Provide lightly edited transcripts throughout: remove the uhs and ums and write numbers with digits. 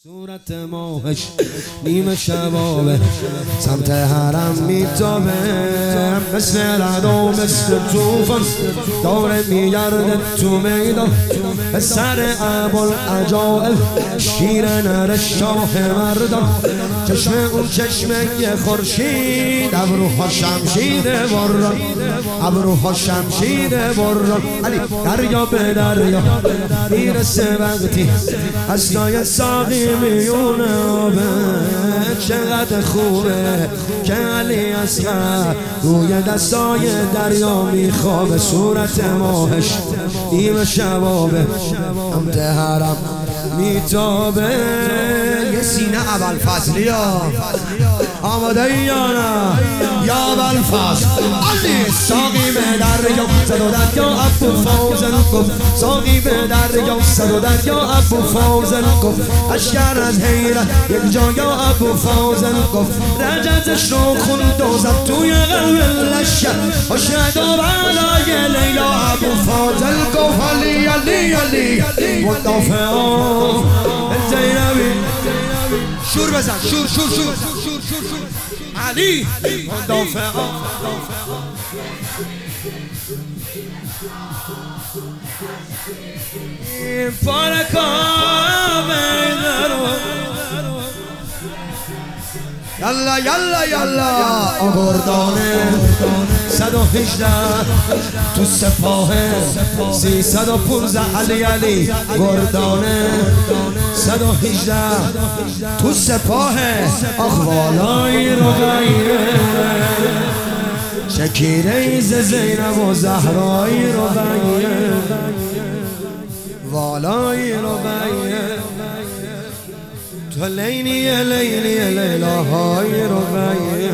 صورت ماهش نیمه شبابه سمت حرم میتابه مثل رد و مثل توفان داره میگرده تو میدان به سر ابوالعجائب شیر نر شاه مردان چشم اون چشمه خورشید ابروها شمشیر بران ابروها شمشیر بران علی دریا به دریا میرسه وقتی از نای ساقی میون آبه چقدر خوبه که علی اصغر روی دستای دریا میخوابه صورت ماهش نیمه شبابه سمت حرم میتابه یه سینه ابوالفضلی آماده یا نه یا ابوالفضل علی ساقی به دریا صد و دریا ابو فوزن گفت ساقی به دریا صد و دریا ابو فوزن گفت اشکر از حیرت یک جا یا ابو فوزن گفت رجزش رو خوند و زد توی قلب لشکر اشهد و بلای لیلا ابو فوزن گفت علی علی علی مدافعان زینبی شور بزن شور شور شور علی مدافعان این پارکام یالا یالا یالا آوردانه 118 تو سپاه 315 علی علی گردانه 118 تو سپاه اخوالای رقیه شکیره ز زینب و زهرای رقیه والای رقیه تو لینی لینی لیلاهای رقیه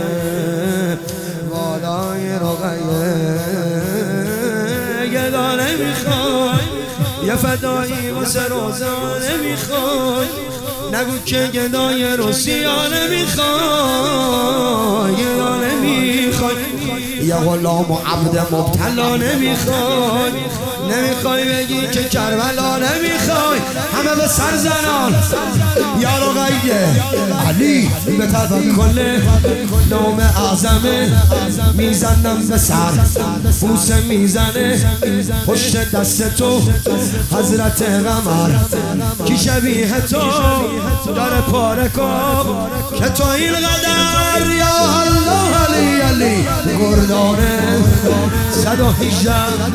والای رقیه یه دانه میخوای یه فدایی واسه روزانه میخوای نگو که گدای روسیانه میخوای یه دانه میخوای یه غلام و عبد مبتلا نمیخوای نمیخوای بگی که کربلا نمیخوای همه به سر زنان یا رقیه علی به توکل نام اعظمه میزنم به سر بوسه میزنه پشت دست تو حضرت قمر کی شبیه تو داره پاره کن که تو این قدر یا الله علی علی گردانه 118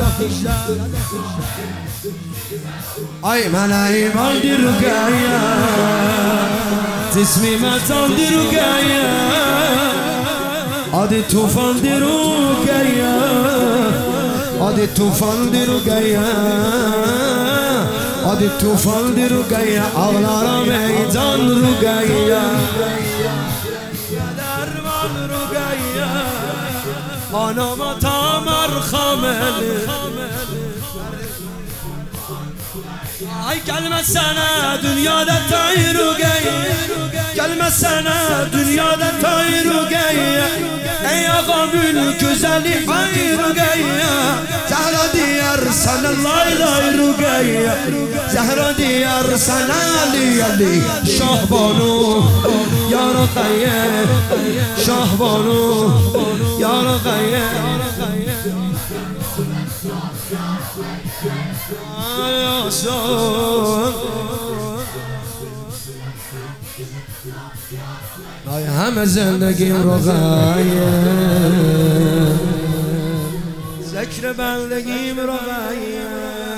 ay mana iman di rugaya jismi matan di rugaya adi tufan di rugaya adi tufan di rugaya adi tufan di rugaya ağlara meydan rugaya derman rugaya anama tamar khamel ay gelmesene dünyada tayru gey gelmesene dünyada tayru gey ey ağamın güzeli hayru gey Zahra diyar sana layru gey Zahra diyar sana Ali Ali Şahbanu ya Ruqayye Şahbanu ya Ruqayye ay همه زندگیم رقیه ذکر بندگیم رقیه